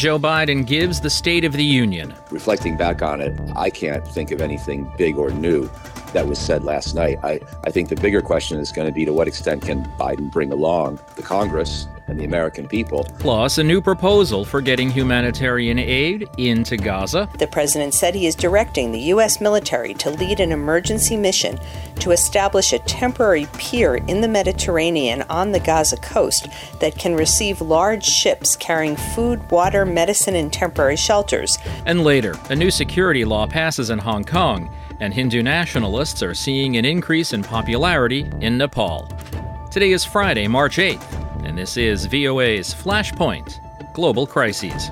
Joe Biden gives the State of the Union. Reflecting back on it, I can't think of anything big or new that was said last night. I think the bigger question is going to be, to what extent can Biden bring along the Congress and the American people? Plus, a new proposal for getting humanitarian aid into Gaza. The president said he is directing the U.S. military to lead an emergency mission to establish a temporary pier in the Mediterranean on the Gaza coast that can receive large ships carrying food, water, medicine, and temporary shelters. And later, a new security law passes in Hong Kong, and Hindu nationalists are seeing an increase in popularity in Nepal. Today is Friday, March 8th, and this is VOA's Flashpoint Global Crises.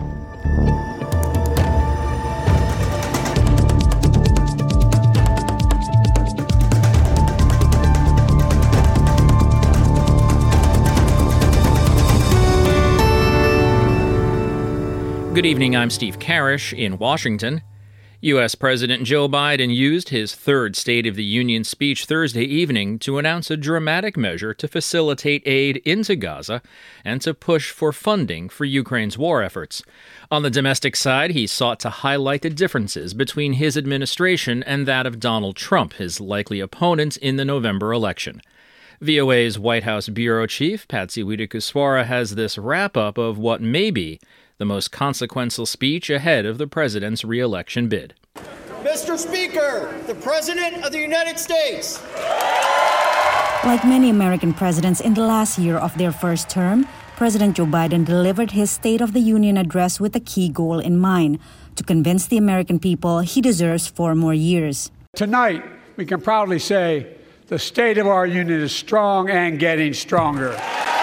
Good evening, I'm Steve Karish in Washington. U.S. President Joe Biden used his third State of the Union speech Thursday evening to announce a dramatic measure to facilitate aid into Gaza and to push for funding for Ukraine's war efforts. On the domestic side, he sought to highlight the differences between his administration and that of Donald Trump, his likely opponent in the November election. VOA's White House bureau chief, Patsy Widakuswara, has this wrap-up of what may be the most consequential speech ahead of the president's re-election bid. Mr. Speaker, the President of the United States. Like many American presidents in the last year of their first term, President Joe Biden delivered his State of the Union address with a key goal in mind: to convince the American people he deserves 4 more years. Tonight, we can proudly say the state of our union is strong and getting stronger.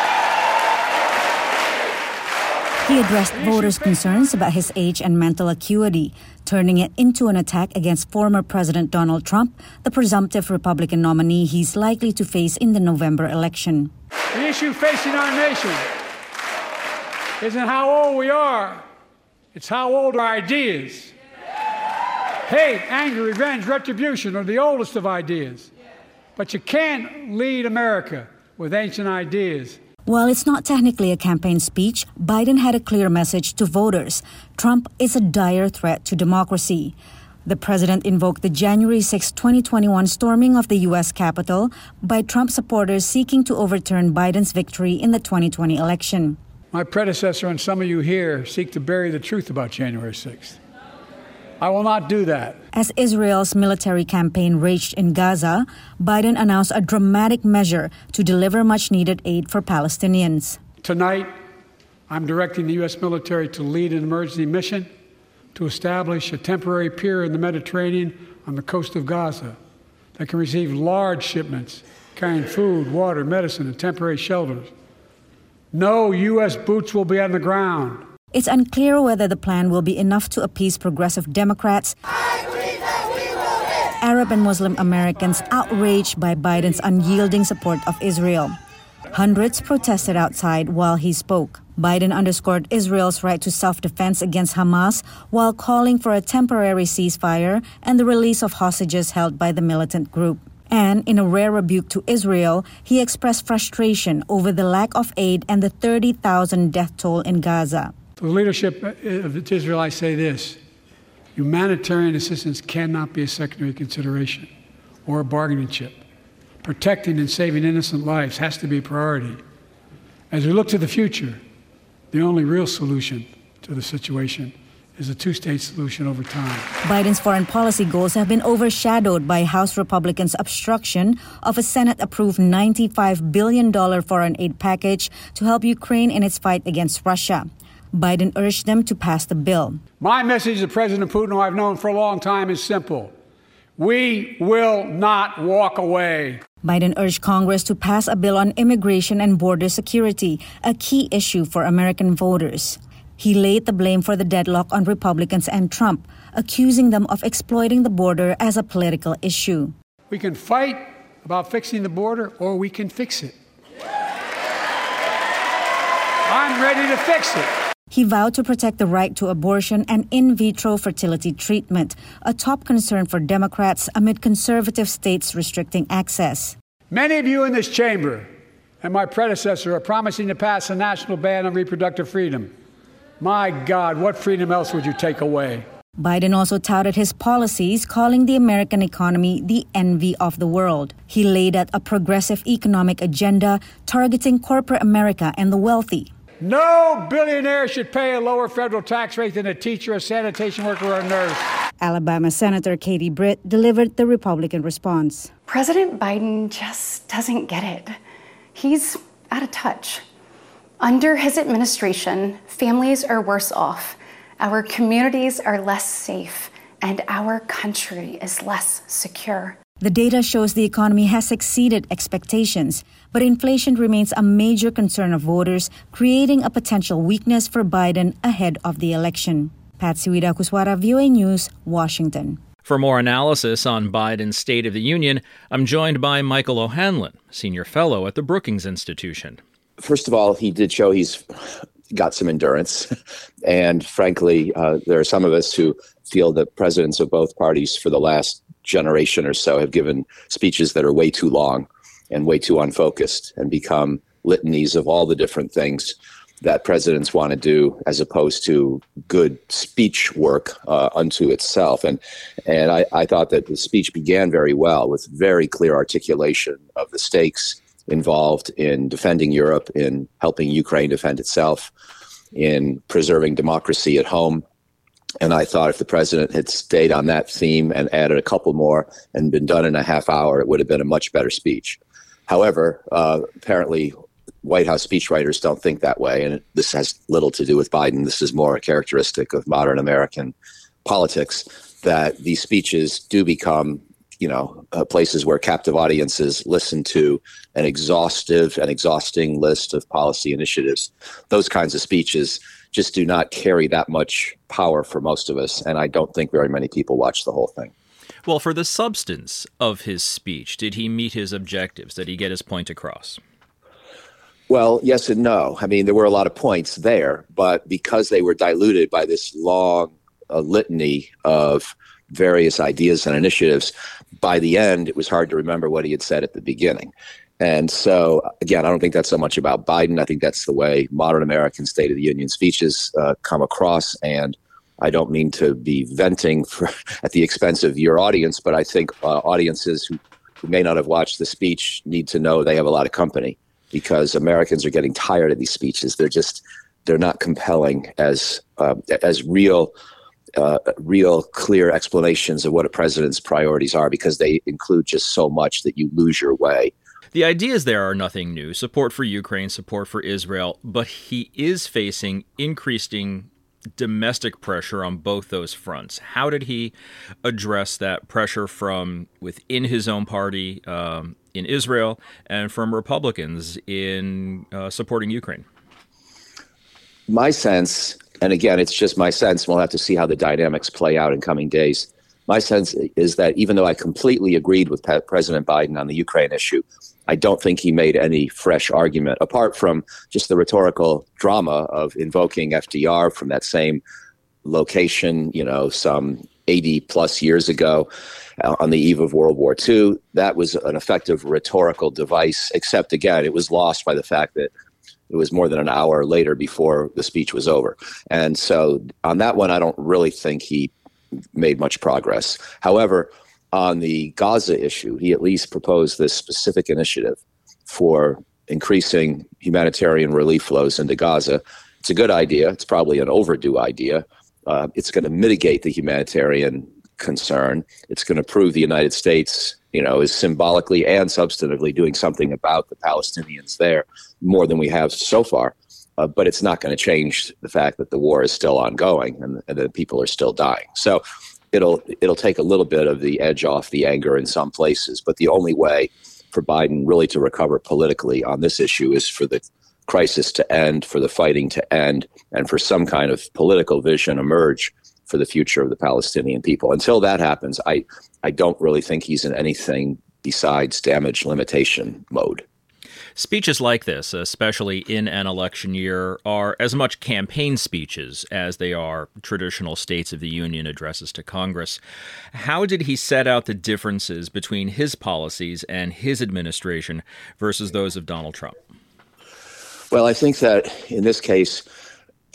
He addressed voters' concerns about his age and mental acuity, turning it into an attack against former President Donald Trump, the presumptive Republican nominee he's likely to face in the November election. The issue facing our nation isn't how old we are, it's how old our ideas. Hate, anger, revenge, retribution are the oldest of ideas. But you can't lead America with ancient ideas. While it's not technically a campaign speech, Biden had a clear message to voters. Trump is a dire threat to democracy. The president invoked the January 6, 2021 storming of the U.S. Capitol by Trump supporters seeking to overturn Biden's victory in the 2020 election. My predecessor and some of you here seek to bury the truth about January 6th. I will not do that. As Israel's military campaign raged in Gaza, Biden announced a dramatic measure to deliver much-needed aid for Palestinians. Tonight, I'm directing the U.S. military to lead an emergency mission to establish a temporary pier in the Mediterranean on the coast of Gaza that can receive large shipments carrying food, water, medicine, and temporary shelters. No U.S. boots will be on the ground. It's unclear whether the plan will be enough to appease progressive Democrats, Arab and Muslim Americans outraged by Biden's unyielding support of Israel. Hundreds protested outside while he spoke. Biden underscored Israel's right to self-defense against Hamas while calling for a temporary ceasefire and the release of hostages held by the militant group. And in a rare rebuke to Israel, he expressed frustration over the lack of aid and the 30,000 death toll in Gaza. To the leadership of Israel, I say this: humanitarian assistance cannot be a secondary consideration or a bargaining chip. Protecting and saving innocent lives has to be a priority. As we look to the future, the only real solution to the situation is a two-state solution over time. Biden's foreign policy goals have been overshadowed by House Republicans' obstruction of a Senate-approved $95 billion foreign aid package to help Ukraine in its fight against Russia. Biden urged them to pass the bill. My message to President Putin, who I've known for a long time, is simple: we will not walk away. Biden urged Congress to pass a bill on immigration and border security, a key issue for American voters. He laid the blame for the deadlock on Republicans and Trump, accusing them of exploiting the border as a political issue. We can fight about fixing the border, or we can fix it. I'm ready to fix it. He vowed to protect the right to abortion and in vitro fertility treatment, a top concern for Democrats amid conservative states restricting access. Many of you in this chamber and my predecessor are promising to pass a national ban on reproductive freedom. My God, what freedom else would you take away? Biden also touted his policies, calling the American economy the envy of the world. He laid out a progressive economic agenda targeting corporate America and the wealthy. No billionaire should pay a lower federal tax rate than a teacher, a sanitation worker, or a nurse. Alabama Senator Katie Britt delivered the Republican response. President Biden just doesn't get it. He's out of touch. Under his administration, families are worse off. Our communities are less safe, and our country is less secure. The data shows the economy has exceeded expectations, but inflation remains a major concern of voters, creating a potential weakness for Biden ahead of the election. Patsy Widakuswara, VOA News, Washington. For more analysis on Biden's State of the Union, I'm joined by Michael O'Hanlon, Senior Fellow at the Brookings Institution. First of all, he did show he's got some endurance. And frankly, there are some of us who feel that presidents of both parties for the last generation or so have given speeches that are way too long and way too unfocused and become litanies of all the different things that presidents want to do as opposed to good speech work unto itself. And I thought that the speech began very well with very clear articulation of the stakes involved in defending Europe, in helping Ukraine defend itself, in preserving democracy at home. And I thought if the president had stayed on that theme and added a couple more and been done in a half hour, it would have been a much better speech. However, apparently White House speechwriters don't think that way. And this has little to do with Biden. This is more a characteristic of modern American politics, that these speeches do become places where captive audiences listen to an exhausting list of policy initiatives. Those kinds of speeches just do not carry that much power for most of us, and I don't think very many people watch the whole thing. Well, for the substance of his speech, did he meet his objectives? Did he get his point across? Well, yes and no. I mean, there were a lot of points there, but because they were diluted by this long litany of various ideas and initiatives, by the end, it was hard to remember what he had said at the beginning. And so, again, I don't think that's so much about Biden. I think that's the way modern American State of the Union speeches come across. And I don't mean to be venting at the expense of your audience, but I think audiences who may not have watched the speech need to know they have a lot of company, because Americans are getting tired of these speeches. They're not compelling as real clear explanations of what a president's priorities are, because they include just so much that you lose your way. The ideas there are nothing new. Support for Ukraine, support for Israel, but he is facing increasing domestic pressure on both those fronts. How did he address that pressure from within his own party in Israel and from Republicans in supporting Ukraine? My sense, and again, it's just my sense, we'll have to see how the dynamics play out in coming days. My sense is that even though I completely agreed with President Biden on the Ukraine issue, I don't think he made any fresh argument, apart from just the rhetorical drama of invoking FDR from that same location, some 80 plus years ago on the eve of World War II. That was an effective rhetorical device, except again, it was lost by the fact that it was more than an hour later before the speech was over. And so on that one, I don't really think he made much progress. However, on the Gaza issue, he at least proposed this specific initiative for increasing humanitarian relief flows into Gaza. It's a good idea. It's probably an overdue idea. It's going to mitigate the humanitarian concern. It's going to prove the United States, is symbolically and substantively doing something about the Palestinians there, more than we have so far. But it's not going to change the fact that the war is still ongoing and that people are still dying. So it'll take a little bit of the edge off the anger in some places. But the only way for Biden really to recover politically on this issue is for the crisis to end, for the fighting to end, and for some kind of political vision emerge for the future of the Palestinian people. Until that happens, I don't really think he's in anything besides damage limitation mode. Speeches like this, especially in an election year, are as much campaign speeches as they are traditional States of the Union addresses to Congress. How did he set out the differences between his policies and his administration versus those of Donald Trump? Well, I think that in this case,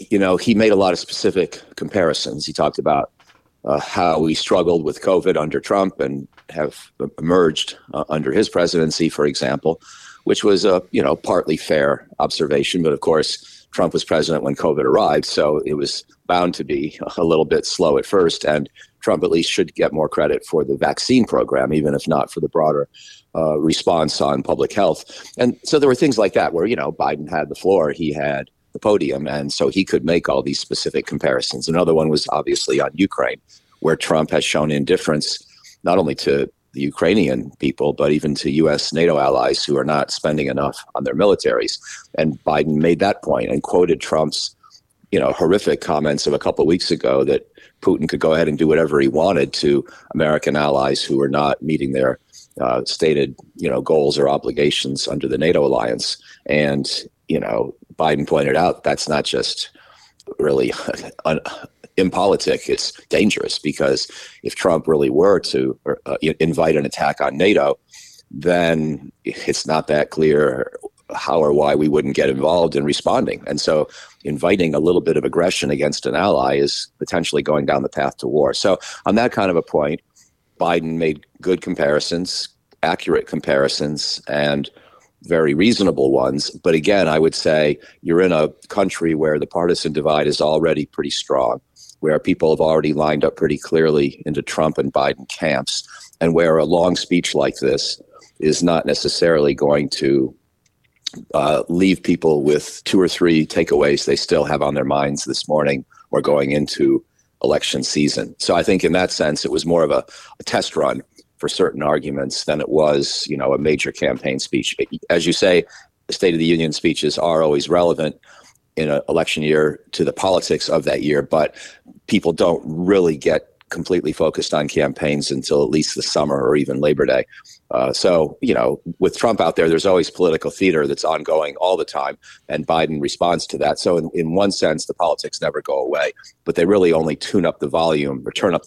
he made a lot of specific comparisons. He talked about how we struggled with COVID under Trump and have emerged under his presidency, for example, which was a, partly fair observation. But of course, Trump was president when COVID arrived, so it was bound to be a little bit slow at first. And Trump at least should get more credit for the vaccine program, even if not for the broader response on public health. And so there were things like that where, Biden had the floor, he had the podium, and so he could make all these specific comparisons. Another one was obviously on Ukraine, where Trump has shown indifference not only to the Ukrainian people, but even to U.S. NATO allies who are not spending enough on their militaries. And Biden made that point and quoted Trump's, horrific comments of a couple of weeks ago that Putin could go ahead and do whatever he wanted to American allies who were not meeting their stated, goals or obligations under the NATO alliance. And, Biden pointed out that's not just really impolitic, it's dangerous, because if Trump really were to invite an attack on NATO, then it's not that clear how or why we wouldn't get involved in responding. And so inviting a little bit of aggression against an ally is potentially going down the path to war. So on that kind of a point, Biden made good comparisons, accurate comparisons, and very reasonable ones. But again, I would say you're in a country where the partisan divide is already pretty strong, where people have already lined up pretty clearly into Trump and Biden camps, and where a long speech like this is not necessarily going to leave people with 2 or 3 takeaways they still have on their minds this morning or going into election season. So I think in that sense, it was more of a test run for certain arguments than it was, a major campaign speech. As you say, the State of the Union speeches are always relevant in an election year to the politics of that year, but people don't really get completely focused on campaigns until at least the summer or even Labor Day. So, with Trump out there, there's always political theater that's ongoing all the time, and Biden responds to that. So in one sense, the politics never go away, but they really only turn up the volume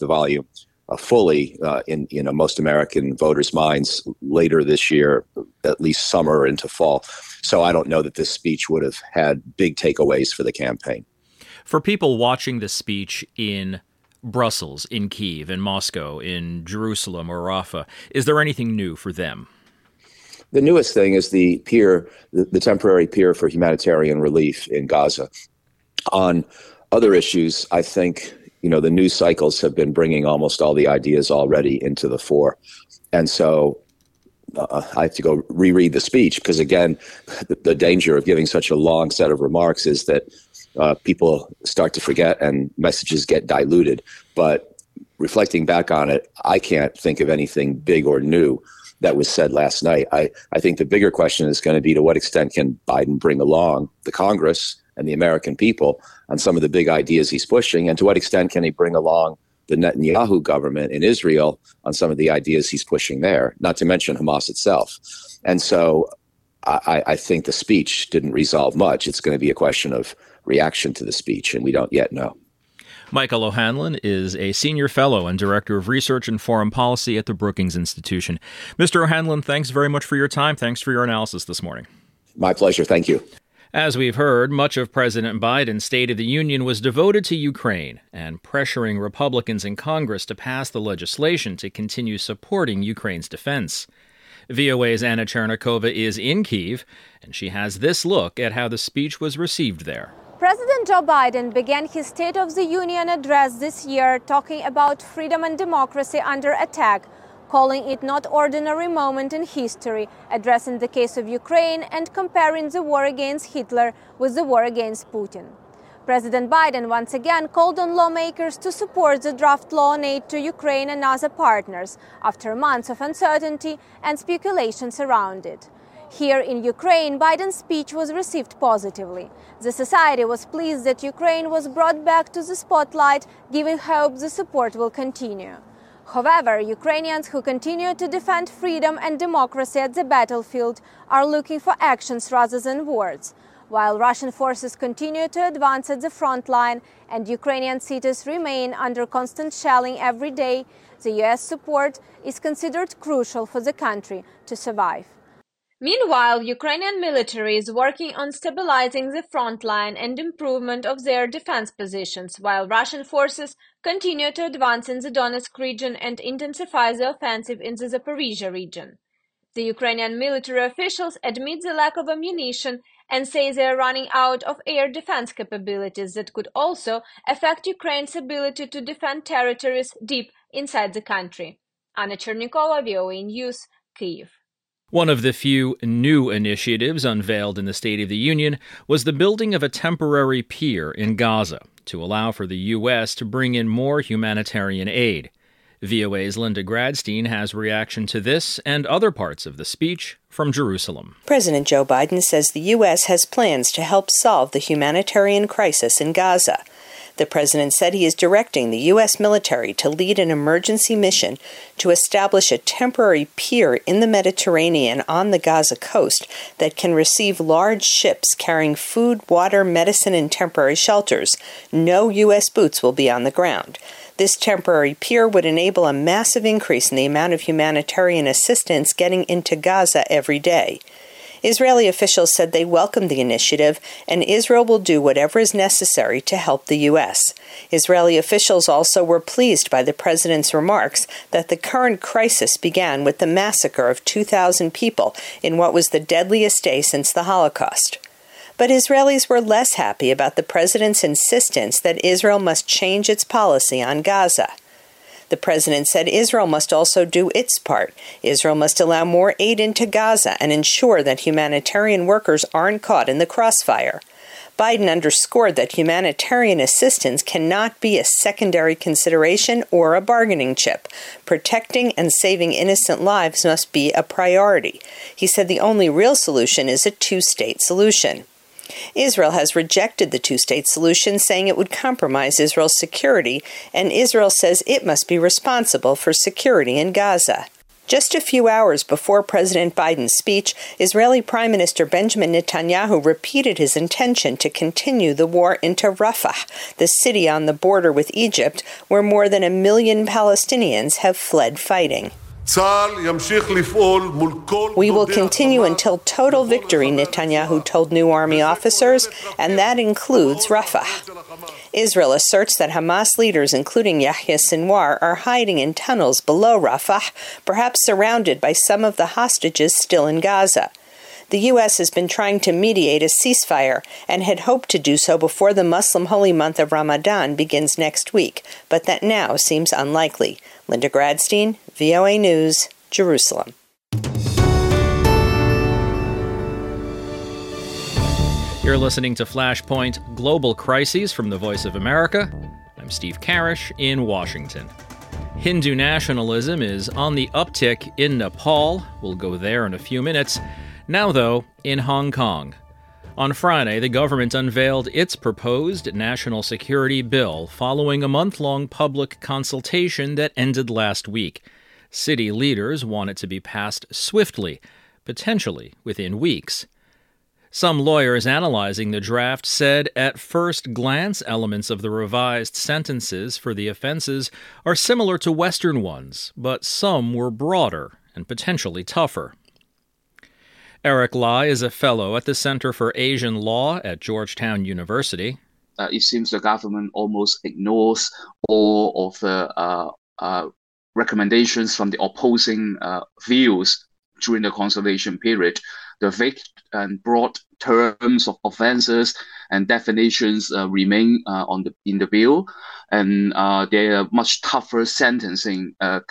fully in most American voters' minds later this year, at least summer into fall. So I don't know that this speech would have had big takeaways for the campaign. For people watching the speech in Brussels, in Kyiv, in Moscow, in Jerusalem or Rafah, is there anything new for them? The newest thing is the temporary pier for humanitarian relief in Gaza. On other issues, I think the news cycles have been bringing almost all the ideas already into the fore. And so I have to go reread the speech because, again, the danger of giving such a long set of remarks is that people start to forget and messages get diluted. But reflecting back on it, I can't think of anything big or new that was said last night. I think the bigger question is going to be, to what extent can Biden bring along the Congress and the American people on some of the big ideas he's pushing, and to what extent can he bring along the Netanyahu government in Israel on some of the ideas he's pushing there, not to mention Hamas itself. And so I think the speech didn't resolve much. It's going to be a question of reaction to the speech, and we don't yet know. Michael O'Hanlon is a senior fellow and director of research and foreign policy at the Brookings Institution. Mr. O'Hanlon, thanks very much for your time. Thanks for your analysis this morning. My pleasure. Thank you. As we've heard, much of President Biden's State of the Union was devoted to Ukraine and pressuring Republicans in Congress to pass the legislation to continue supporting Ukraine's defense. VOA's Anna Chernikova is in Kyiv, and she has this look at how the speech was received there. President Joe Biden began his State of the Union address this year talking about freedom and democracy under attack, calling it not ordinary moment in history, addressing the case of Ukraine and comparing the war against Hitler with the war against Putin. President Biden once again called on lawmakers to support the draft law on aid to Ukraine and other partners after months of uncertainty and speculations around it. Here in Ukraine, Biden's speech was received positively. The society was pleased that Ukraine was brought back to the spotlight, giving hope the support will continue. However, Ukrainians who continue to defend freedom and democracy at the battlefield are looking for actions rather than words. While Russian forces continue to advance at the front line and Ukrainian cities remain under constant shelling every day, the U.S. support is considered crucial for the country to survive. Meanwhile, Ukrainian military is working on stabilizing the front line and improvement of their defense positions, while Russian forces continue to advance in the Donetsk region and intensify the offensive in the Zaporizhia region. The Ukrainian military officials admit the lack of ammunition and say they are running out of air defense capabilities that could also affect Ukraine's ability to defend territories deep inside the country. Anna Chernikova, VOA News, Kyiv. One of the few new initiatives unveiled in the State of the Union was the building of a temporary pier in Gaza to allow for the U.S. to bring in more humanitarian aid. VOA's Linda Gradstein has reaction to this and other parts of the speech from Jerusalem. President Joe Biden says the U.S. has plans to help solve the humanitarian crisis in Gaza. The president said he is directing the U.S. military to lead an emergency mission to establish a temporary pier in the Mediterranean on the Gaza coast that can receive large ships carrying food, water, medicine, and temporary shelters. No U.S. boots will be on the ground. This temporary pier would enable a massive increase in the amount of humanitarian assistance getting into Gaza every day. Israeli officials said they welcome the initiative, and Israel will do whatever is necessary to help the U.S. Israeli officials also were pleased by the president's remarks that the current crisis began with the massacre of 2,000 people in what was the deadliest day since the Holocaust. But Israelis were less happy about the president's insistence that Israel must change its policy on Gaza. The president said Israel must also do its part. Israel must allow more aid into Gaza and ensure that humanitarian workers aren't caught in the crossfire. Biden underscored that humanitarian assistance cannot be a secondary consideration or a bargaining chip. Protecting and saving innocent lives must be a priority. He said the only real solution is a two-state solution. Israel has rejected the two-state solution, saying it would compromise Israel's security, and Israel says it must be responsible for security in Gaza. Just a few hours before President Biden's speech, Israeli Prime Minister Benjamin Netanyahu repeated his intention to continue the war into Rafah, the city on the border with Egypt, where more than 1 million Palestinians have fled fighting. We will continue until total victory, Netanyahu told new army officers, and that includes Rafah. Israel asserts that Hamas leaders, including Yahya Sinwar, are hiding in tunnels below Rafah, perhaps surrounded by some of the hostages still in Gaza. The U.S. has been trying to mediate a ceasefire and had hoped to do so before the Muslim holy month of Ramadan begins next week, but that now seems unlikely. Linda Gradstein, VOA News, Jerusalem. You're listening to Flashpoint Global Crises from the Voice of America. I'm Steve Karish in Washington. Hindu nationalism is on the uptick in Nepal. We'll go there in a few minutes. Now, though, in Hong Kong. On Friday, the government unveiled its proposed national security bill following a month-long public consultation that ended last week. City leaders want it to be passed swiftly, potentially within weeks. Some lawyers analyzing the draft said at first glance elements of the revised sentences for the offenses are similar to Western ones, but some were broader and potentially tougher. Eric Lai is a fellow at the Center for Asian Law at Georgetown University. It seems the government almost ignores all of the recommendations from the opposing views during the consultation period. The vague and broad terms of offences and definitions remain in the bill, and there are much tougher sentences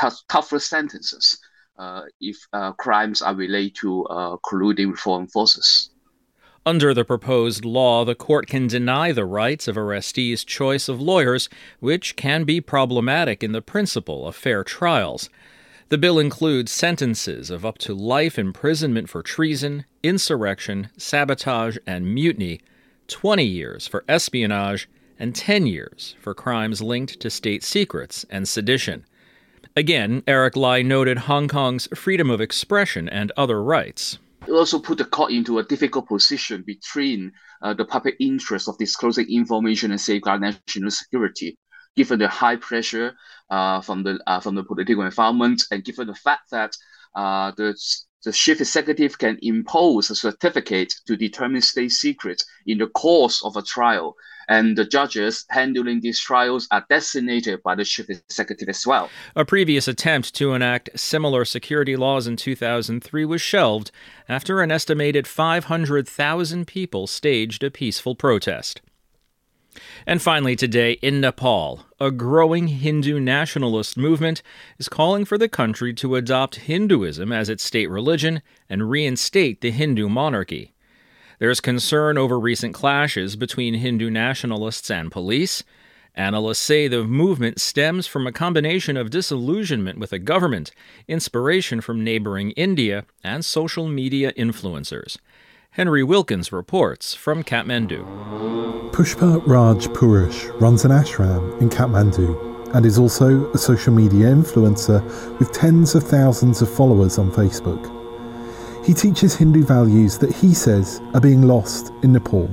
if crimes are related to colluding with foreign forces. Under the proposed law, the court can deny the rights of arrestees' choice of lawyers, which can be problematic in the principle of fair trials. The bill includes sentences of up to life imprisonment for treason, insurrection, sabotage, and mutiny, 20 years for espionage, and 10 years for crimes linked to state secrets and sedition. Again, Eric Lai noted Hong Kong's freedom of expression and other rights. It also put the court into a difficult position between the public interest of disclosing information and safeguard national security, given the high pressure from the political environment, and given the fact that the The chief executive can impose a certificate to determine state secrets in the course of a trial. And the judges handling these trials are designated by the chief executive as well. A previous attempt to enact similar security laws in 2003 was shelved after an estimated 500,000 people staged a peaceful protest. And finally today, in Nepal, a growing Hindu nationalist movement is calling for the country to adopt Hinduism as its state religion and reinstate the Hindu monarchy. There's concern over recent clashes between Hindu nationalists and police. Analysts say the movement stems from a combination of disillusionment with the government, inspiration from neighboring India, and social media influencers. Henry Wilkins reports from Kathmandu. Pushpa Raj Purush runs an ashram in Kathmandu and is also a social media influencer with tens of thousands of followers on Facebook. He teaches Hindu values that he says are being lost in Nepal.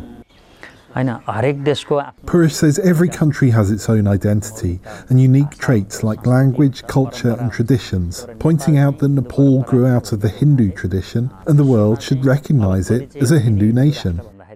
Purush says every country has its own identity and unique traits like language, culture and traditions, pointing out that Nepal grew out of the Hindu tradition and the world should recognise it as a Hindu nation.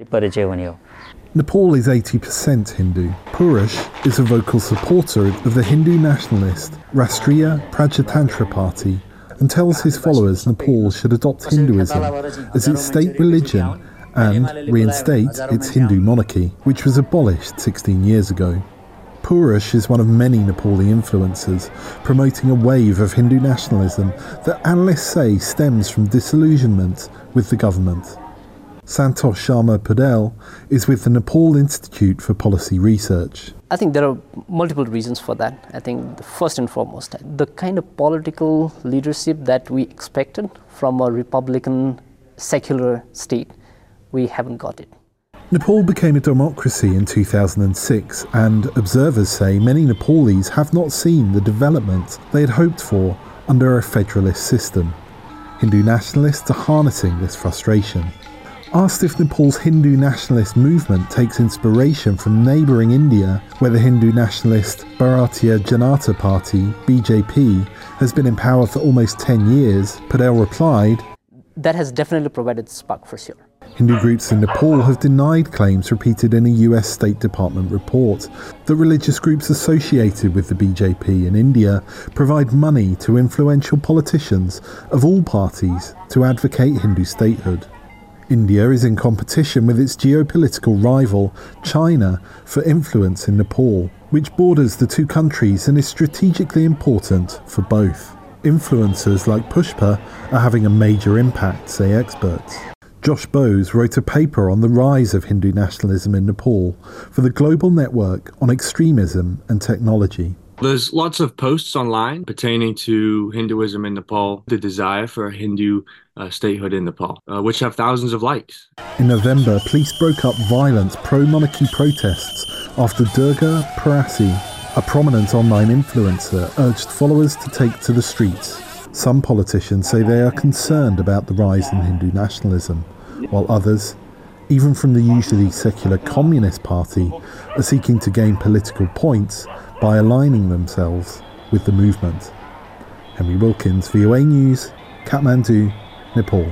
Nepal is 80% Hindu. Purush is a vocal supporter of the Hindu nationalist Rastriya Prajatantra Party and tells his followers Nepal should adopt Hinduism as its state religion and reinstate its Hindu monarchy, which was abolished 16 years ago. Purush is one of many Nepali influencers promoting a wave of Hindu nationalism that analysts say stems from disillusionment with the government. Santosh Sharma Padel is with the Nepal Institute for Policy Research. I think there are multiple reasons for that. I think first and foremost, the kind of political leadership that we expected from a Republican secular state, we haven't got it. Nepal became a democracy in 2006, and observers say many Nepalese have not seen the development they had hoped for under a federalist system. Hindu nationalists are harnessing this frustration. Asked if Nepal's Hindu nationalist movement takes inspiration from neighbouring India, where the Hindu nationalist Bharatiya Janata Party, BJP, has been in power for almost 10 years, Padel replied, "That has definitely provided spark for sure." Hindu groups in Nepal have denied claims repeated in a US State Department report that religious groups associated with the BJP in India provide money to influential politicians of all parties to advocate Hindu statehood. India is in competition with its geopolitical rival, China, for influence in Nepal, which borders the two countries and is strategically important for both. Influencers like Pushpa are having a major impact, say experts. Josh Bose wrote a paper on the rise of Hindu nationalism in Nepal for the Global Network on Extremism and Technology. There's lots of posts online pertaining to Hinduism in Nepal, the desire for a Hindu statehood in Nepal, which have thousands of likes. In November, police broke up violent pro-monarchy protests after Durga Parasi, a prominent online influencer, urged followers to take to the streets. Some politicians say they are concerned about the rise in Hindu nationalism, while others, even from the usually secular Communist Party, are seeking to gain political points by aligning themselves with the movement. Henry Wilkins, VOA News, Kathmandu, Nepal.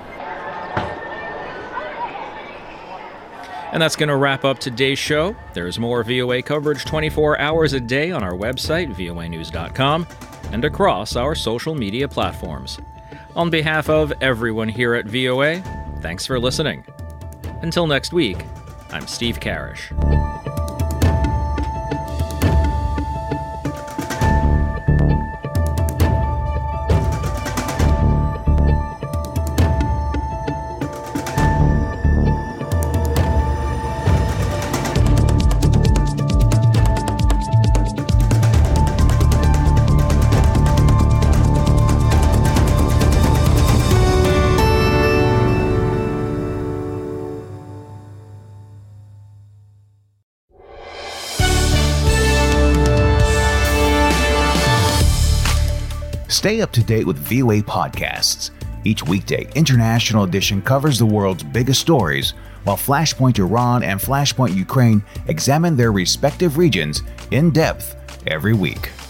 And that's going to wrap up today's show. There's more VOA coverage 24 hours a day on our website, voanews.com, and across our social media platforms. On behalf of everyone here at VOA, thanks for listening. Until next week, I'm Steve Karish. Stay up to date with VOA podcasts. Each weekday, International Edition covers the world's biggest stories, while Flashpoint Iran and Flashpoint Ukraine examine their respective regions in depth every week.